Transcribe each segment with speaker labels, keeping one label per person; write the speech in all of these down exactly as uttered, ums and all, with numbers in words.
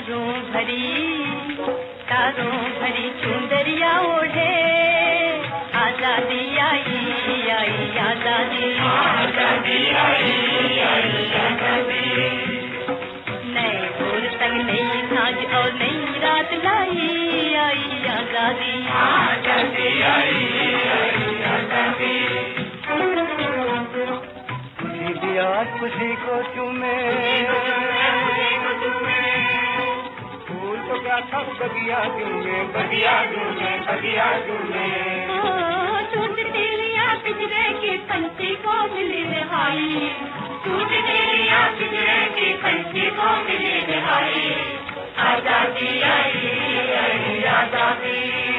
Speaker 1: तारों भरी तारों भरी चुंदरिया ओढ़े आजादी आई आई आजादी आजादी आई आई आजादी नए भोर तक नई सांझ और नई रात लाई आई आजादी आजादी आई आई आजादी
Speaker 2: खुशी दिया खुशी को चूमे फूल तो क्या सब बगिया झूमे बगिया झूमे बगिया झूमे
Speaker 1: टूटती लिया पिंजरे की पंछी को मिली रिहाई टूटती लिया पिंजरे की पंछी को मिली रिहाई आजादी आई आई आजादी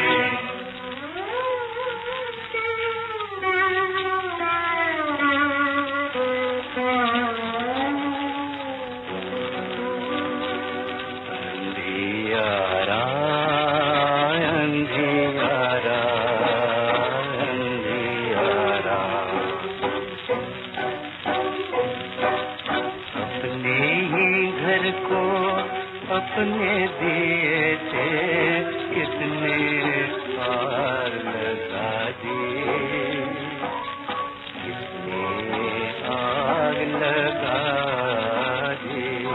Speaker 2: अपने दिए थे कितने पार लगा दिए कितने आग लगा दिए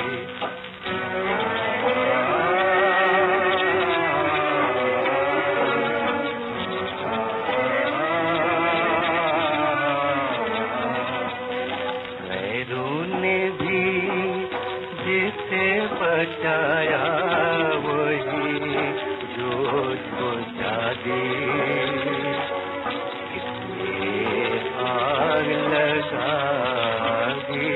Speaker 2: गैरों ने भी जिसे बचाया वही जो बुझा दे कितने आग लगा दे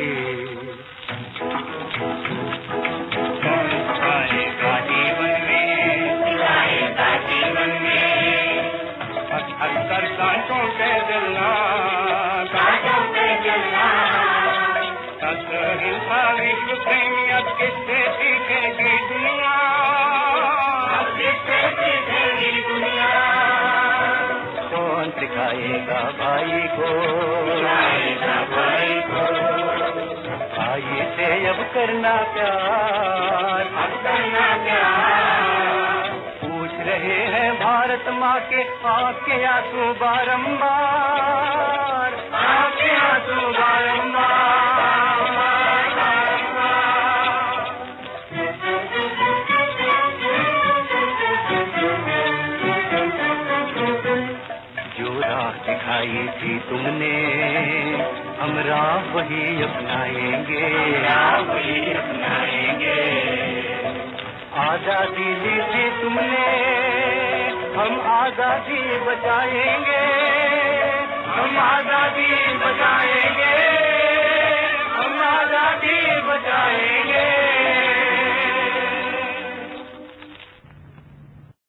Speaker 2: आएगा जीवन में आएगा जीवन में अक्सर कांटों के जलना कांटों के जलना हिंसा विश्व प्रेमी अब किससे सीखेगी दुनिया अब किससे सीखेगी दुनिया कौन सिखाएगा भाई को सिखाएगा भाई को भाई से अब करना प्यार अब करना प्यार पूछ रहे हैं भारत माँ के आंखें आंसू बारंबार आंखें आंसू बारंबार दिखाई थी तुमने हम राह वही अपनाएंगे वही अपनाएंगे आजादी दी थी तुमने हम आजादी बचाएंगे हम आजादी बचाएंगे